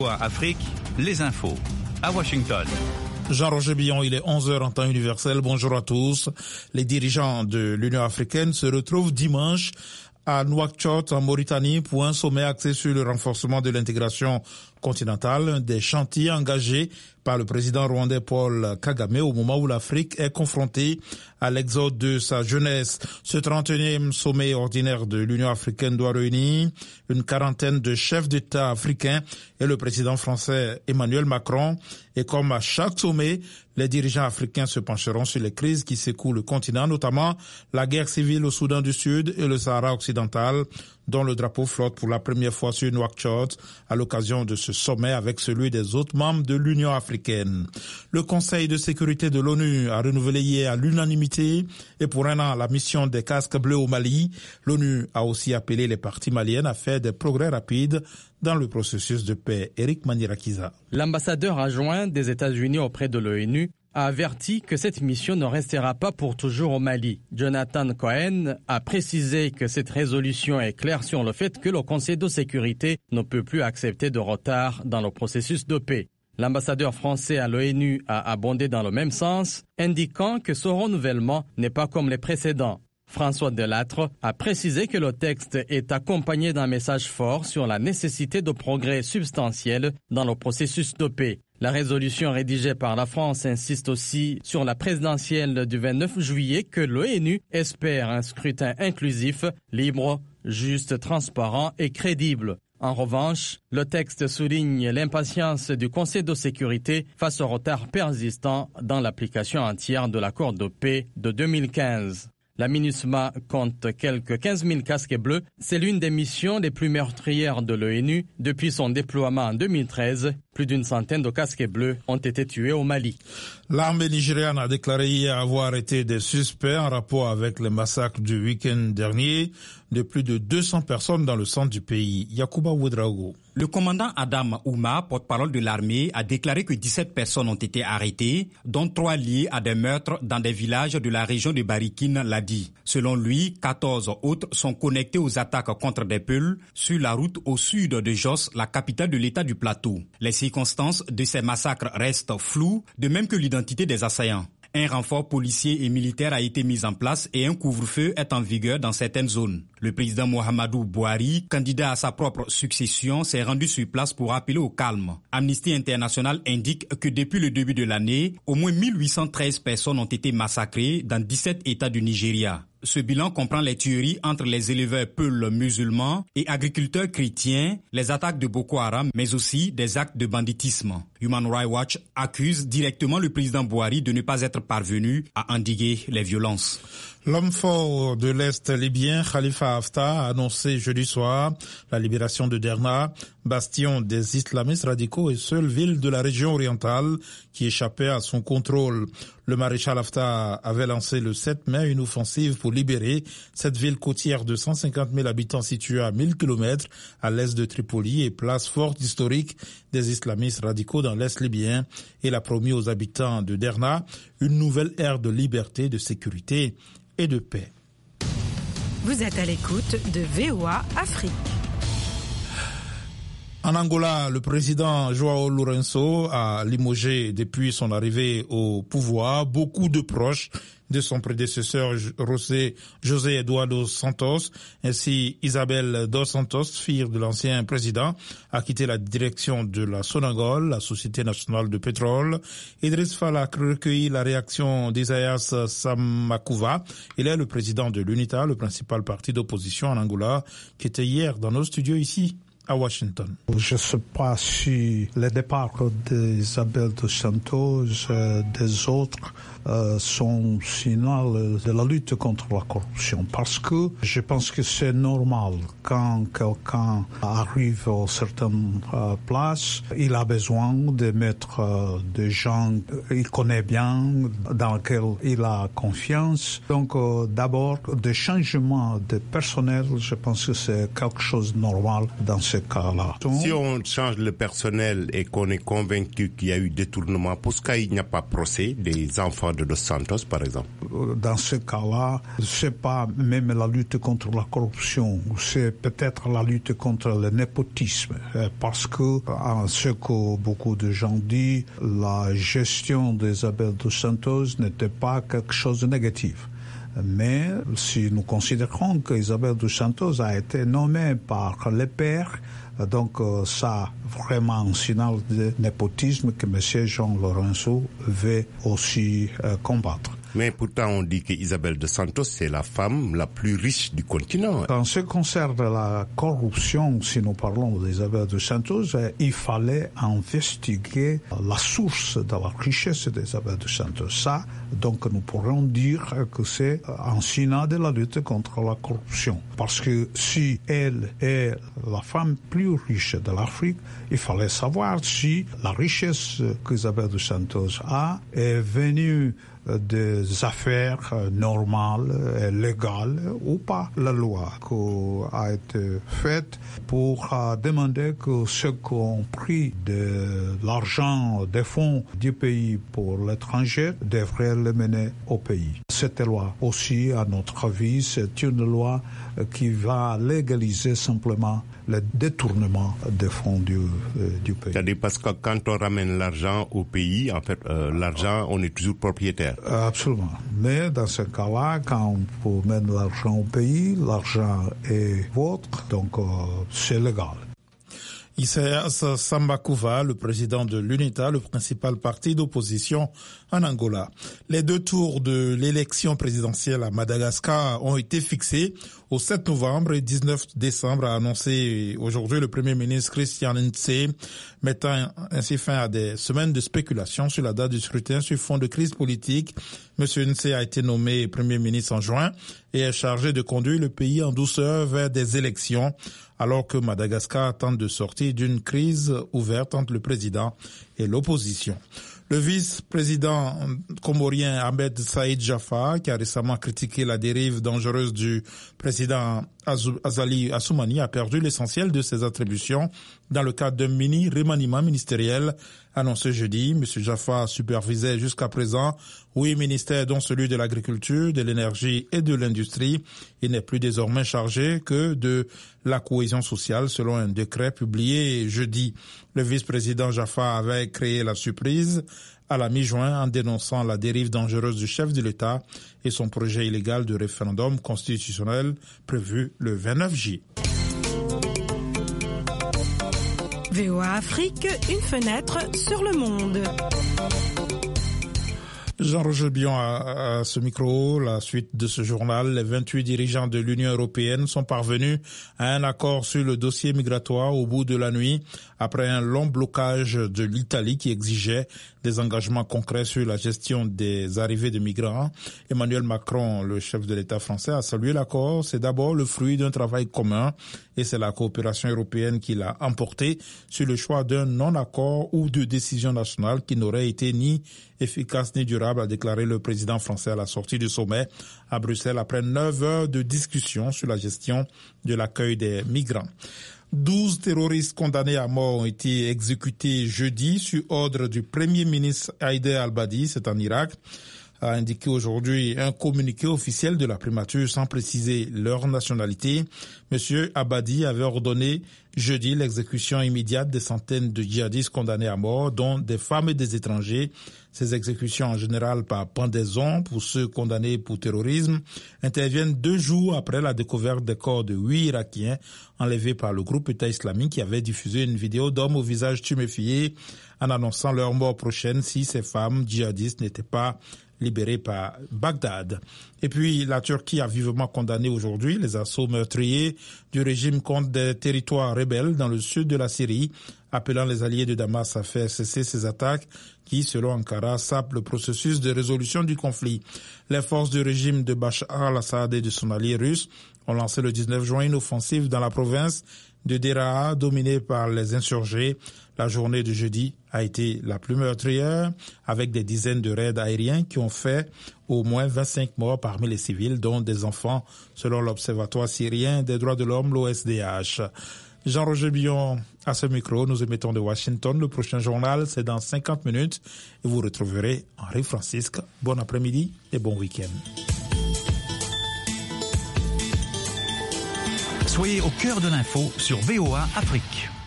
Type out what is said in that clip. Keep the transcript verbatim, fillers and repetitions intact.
Afrique, les infos à Washington. Jean-Roger Billon, il est onze heures en temps universel. Bonjour à tous. Les dirigeants de l'Union africaine se retrouvent dimanche à Nouakchott, en Mauritanie, pour un sommet axé sur le renforcement de l'intégration continentale, des chantiers engagés par le président rwandais Paul Kagame au moment où l'Afrique est confrontée à l'exode de sa jeunesse. Ce trente et unième sommet ordinaire de l'Union africaine doit réunir une quarantaine de chefs d'État africains et le président français Emmanuel Macron. Et comme à chaque sommet, les dirigeants africains se pencheront sur les crises qui secouent le continent, notamment la guerre civile au Soudan du Sud et le Sahara occidental, dont le drapeau flotte pour la première fois sur Nouakchott à l'occasion de ce sommet avec celui des autres membres de l'Union africaine. Le Conseil de sécurité de l'ONU a renouvelé hier à l'unanimité et pour un an la mission des casques bleus au Mali. L'ONU a aussi appelé les parties maliennes à faire des progrès rapides dans le processus de paix. Eric Manirakiza. L'ambassadeur adjoint des États-Unis auprès de l'ONU a averti que cette mission ne restera pas pour toujours au Mali. Jonathan Cohen a précisé que cette résolution est claire sur le fait que le Conseil de sécurité ne peut plus accepter de retard dans le processus de paix. L'ambassadeur français à l'ONU a abondé dans le même sens, indiquant que ce renouvellement n'est pas comme les précédents. François Delattre a précisé que le texte est accompagné d'un message fort sur la nécessité de progrès substantiels dans le processus de paix. La résolution rédigée par la France insiste aussi sur la présidentielle du vingt-neuf juillet que l'ONU espère un scrutin inclusif, libre, juste, transparent et crédible. En revanche, le texte souligne l'impatience du Conseil de sécurité face au retard persistant dans l'application entière de l'accord de paix de deux mille quinze. La MINUSMA compte quelques quinze mille casques bleus. C'est l'une des missions les plus meurtrières de l'ONU depuis son déploiement en deux mille treize. Plus d'une centaine de casques bleus ont été tués au Mali. L'armée nigériane a déclaré hier avoir arrêté des suspects en rapport avec le massacre du week-end dernier de plus de deux cents personnes dans le centre du pays. Yakuba Ouedraogo. Le commandant Adam Ouma, porte-parole de l'armée, a déclaré que dix-sept personnes ont été arrêtées, dont trois liées à des meurtres dans des villages de la région de Barikine, l'a dit. Selon lui, quatorze autres sont connectés aux attaques contre des Peuls sur la route au sud de Jos, la capitale de l'état du Plateau. Les circonstances de ces massacres restent floues, de même que l'identité des assaillants. Un renfort policier et militaire a été mis en place et un couvre-feu est en vigueur dans certaines zones. Le président Mohamedou Bouhari, candidat à sa propre succession, s'est rendu sur place pour appeler au calme. Amnesty International indique que depuis le début de l'année, au moins mille huit cent treize personnes ont été massacrées dans dix-sept États du Nigeria. Ce bilan comprend les tueries entre les éleveurs peuls musulmans et agriculteurs chrétiens, les attaques de Boko Haram, mais aussi des actes de banditisme. Human Rights Watch accuse directement le président Bouhari de ne pas être parvenu à endiguer les violences. L'homme fort de l'Est libyen, Khalifa Haftar, a annoncé jeudi soir la libération de Derna, bastion des islamistes radicaux et seule ville de la région orientale qui échappait à son contrôle. Le maréchal Haftar avait lancé le sept mai une offensive pour libérer cette ville côtière de cent cinquante mille habitants située à mille kilomètres à l'est de Tripoli et place forte historique des islamistes radicaux dans l'Est libyen. Il a promis aux habitants de Derna une nouvelle ère de liberté, de sécurité et de paix. Vous êtes à l'écoute de V O A Afrique. En Angola, le président João Lourenço a limogé depuis son arrivée au pouvoir beaucoup de proches de son prédécesseur José, José Eduardo Santos, ainsi Isabel dos Santos, fille de l'ancien président, a quitté la direction de la Sonangol, la Société nationale de pétrole. Idriss Falak recueillit la réaction d'Isaias Samakuva. Il est le président de l'UNITA, le principal parti d'opposition en Angola, qui était hier dans nos studios ici à Washington. Je ne sais pas si le départ d'Isabel dos Santos et des autres euh, sont signal de la lutte contre la corruption, parce que je pense que c'est normal quand quelqu'un arrive à certaines euh, places, il a besoin de mettre euh, des gens qu'il connaît bien, dans lesquels il a confiance. Donc euh, d'abord, des changements de personnel, je pense que c'est quelque chose de normal dans ce ce cas-là. Si on change le personnel et qu'on est convaincu qu'il y a eu détournement, pourquoi il n'y a pas procès des enfants de Dos Santos, par exemple? Dans ce cas-là, c'est pas même la lutte contre la corruption, c'est peut-être la lutte contre le népotisme, parce que, ce que beaucoup de gens disent, la gestion d'Isabel Dos Santos n'était pas quelque chose de négatif. Mais si nous considérons qu'Isabel Dos Santos a été nommée par les pères, donc ça vraiment un signal de népotisme que M. Jean Lourenço veut aussi euh, combattre. Mais pourtant, on dit qu'Isabel Dos Santos, c'est la femme la plus riche du continent. En ce qui concerne la corruption, si nous parlons d'Isabel Dos Santos, il fallait investiguer la source de la richesse d'Isabel Dos Santos. Ça, donc, nous pourrions dire que c'est un signal de la lutte contre la corruption. Parce que si elle est la femme plus riche de l'Afrique, il fallait savoir si la richesse qu'Isabel Dos Santos a est venue des affaires normales et légales ou pas. La loi qui a été faite pour demander que ceux qui ont pris de l'argent des fonds du pays pour l'étranger devraient le mener au pays. Cette loi aussi, à notre avis, c'est une loi qui va légaliser simplement le détournement des fonds du, euh, du pays. C'est-à-dire parce que quand on ramène l'argent au pays, en fait, euh, l'argent, on est toujours propriétaire. Absolument. Mais dans ce cas-là, quand on mène l'argent au pays, l'argent est vôtre, donc euh, c'est légal. Isaias Sambakouva, le président de l'UNITA, le principal parti d'opposition en Angola. Les deux tours de l'élection présidentielle à Madagascar ont été fixés au sept novembre et dix-neuf décembre, a annoncé aujourd'hui le Premier ministre Christian Ntse, mettant ainsi fin à des semaines de spéculation sur la date du scrutin sur fond de crise politique. Monsieur Ntse a été nommé Premier ministre en juin et est chargé de conduire le pays en douceur vers des élections, alors que Madagascar tente de sortir d'une crise ouverte entre le président et l'opposition. Le vice-président comorien Ahmed Saïd Jaffa, qui a récemment critiqué la dérive dangereuse du président Azali Assoumani, a perdu l'essentiel de ses attributions dans le cadre d'un mini remaniement ministériel annoncé jeudi. M. Jaffa supervisait jusqu'à présent huit ministères, dont celui de l'agriculture, de l'énergie et de l'industrie. Il n'est plus désormais chargé que de la cohésion sociale, selon un décret publié jeudi. Le vice-président Jaffa avait créé la surprise à la mi-juin en dénonçant la dérive dangereuse du chef de l'État et son projet illégal de référendum constitutionnel prévu le vingt-neuf juillet. V O A Afrique, une fenêtre sur le monde. Jean-Roger Bion à, à ce micro, la suite de ce journal. Les vingt-huit dirigeants de l'Union européenne sont parvenus à un accord sur le dossier migratoire au bout de la nuit, après un long blocage de l'Italie qui exigeait des engagements concrets sur la gestion des arrivées de migrants. Emmanuel Macron, le chef de l'État français, a salué l'accord. C'est d'abord le fruit d'un travail commun et c'est la coopération européenne qui l'a emporté sur le choix d'un non-accord ou de décision nationale qui n'aurait été ni efficace ni durable, a déclaré le président français à la sortie du sommet à Bruxelles après neuf heures de discussion sur la gestion de l'accueil des migrants. Douze terroristes condamnés à mort ont été exécutés jeudi sur ordre du premier ministre Haïder al-Abadi, c'est en Irak, a indiqué aujourd'hui un communiqué officiel de la primature sans préciser leur nationalité. Monsieur Abadi avait ordonné jeudi l'exécution immédiate des centaines de djihadistes condamnés à mort, dont des femmes et des étrangers. Ces exécutions, en général par pendaison pour ceux condamnés pour terrorisme, interviennent deux jours après la découverte des corps de huit Irakiens enlevés par le groupe État islamique qui avait diffusé une vidéo d'hommes au visage tuméfié en annonçant leur mort prochaine si ces femmes djihadistes n'étaient pas libérés par Bagdad. Et puis, la Turquie a vivement condamné aujourd'hui les assauts meurtriers du régime contre des territoires rebelles dans le sud de la Syrie, appelant les alliés de Damas à faire cesser ces attaques qui, selon Ankara, sapent le processus de résolution du conflit. Les forces du régime de Bachar al-Assad et de son allié russe ont lancé le dix-neuf juin une offensive dans la province de Deraa, dominée par les insurgés. La journée de jeudi a été la plus meurtrière, avec des dizaines de raids aériens qui ont fait au moins vingt-cinq morts parmi les civils, dont des enfants, selon l'Observatoire syrien des droits de l'homme, l'O S D H. Jean-Roger Billon à ce micro. Nous émettons de Washington. Le prochain journal, c'est dans cinquante minutes. Et vous retrouverez Henri Francisque. Bon après-midi et bon week-end. Soyez au cœur de l'info sur V O A Afrique.